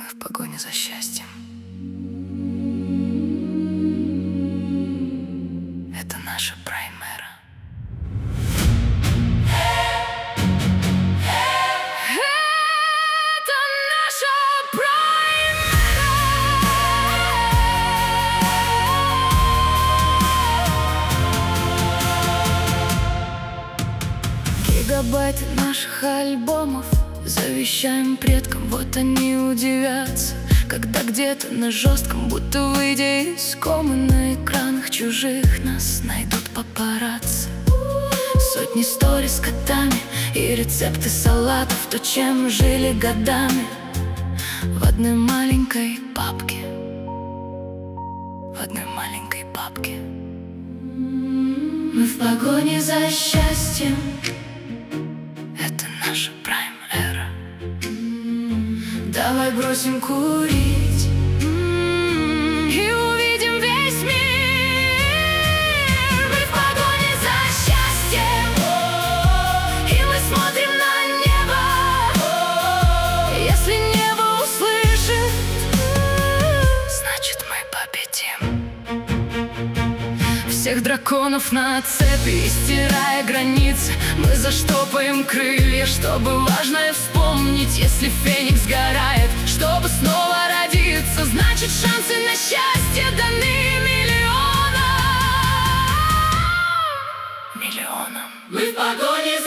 в погоне за счастьем. Это наша прайм-эра. Гигабайты наших альбомов завещаем предкам, вот они удивятся, когда где-то на жестком, будто выйдя из комы, на экранах чужих нас найдут папарацци. Сотни сториз с котами и рецепты салатов, то, чем жили годами в одной маленькой папке. В одной маленькой папке. Мы в погоне за счастьем. Это наша прайм-эра. Давай бросим курить и увидим весь мир. Мы в погоне за счастьем, и мы смотрим на небо. Если небо услышит, значит мы победим. Всех драконов на цепи, и стирая границы, мы заштопаем крылья, чтобы важное вспомнить. Если феникс сгорает, чтобы снова родиться, значит шансы на счастье даны миллионам. Мы в погоне